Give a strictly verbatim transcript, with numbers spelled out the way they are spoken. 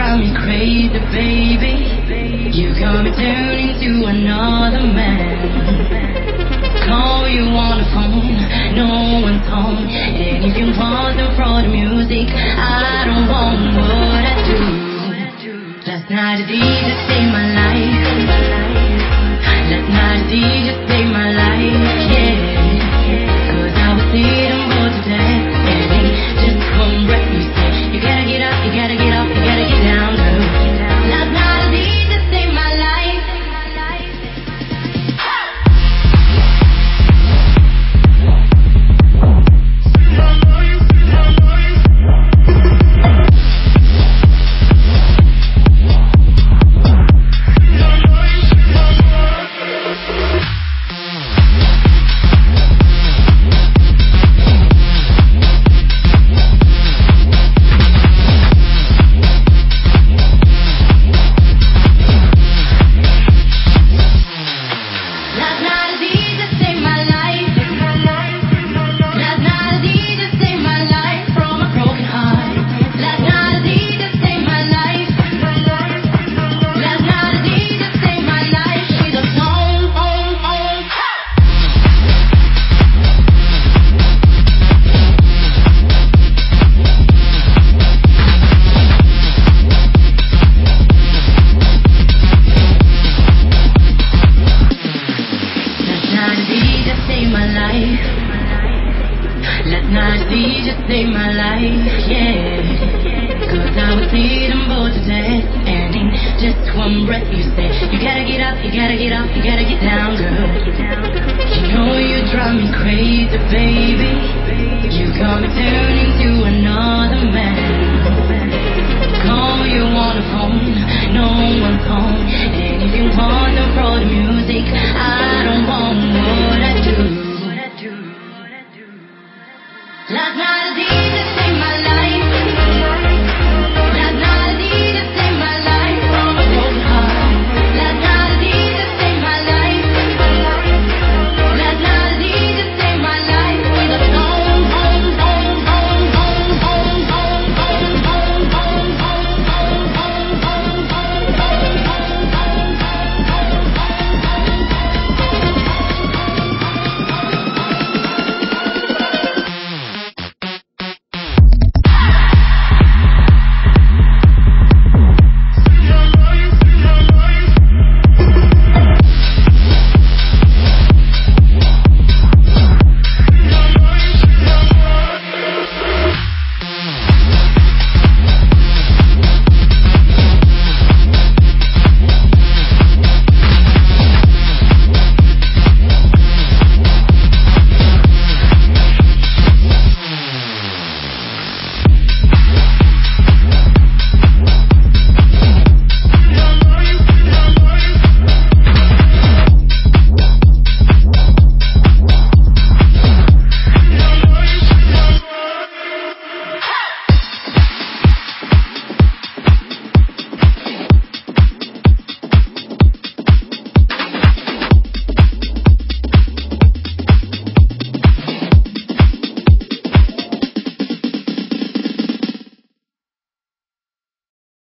drive me crazy, baby. You got me turning to another man. Call you on the phone, no one's home. And if you wasn't for the music, I don't want what I do. Last night a D J saved my life. Last night a D J saved my life, yeah. Cause I was sitting bored to death. And he just come breath me say, you gotta get up, you gotta get up, you gotta get down, girl. Last night a D J saved my life. Last night D J saved my life, yeah. Cause I was bleeding bored to death. And in just one breath you said, you gotta get up, you gotta get up, you gotta get down, girl. You know you drive me crazy, baby. You got me turning to another man. Call you on the phone, no one's home. And if you want to throw the music, I don't want what I do. Last night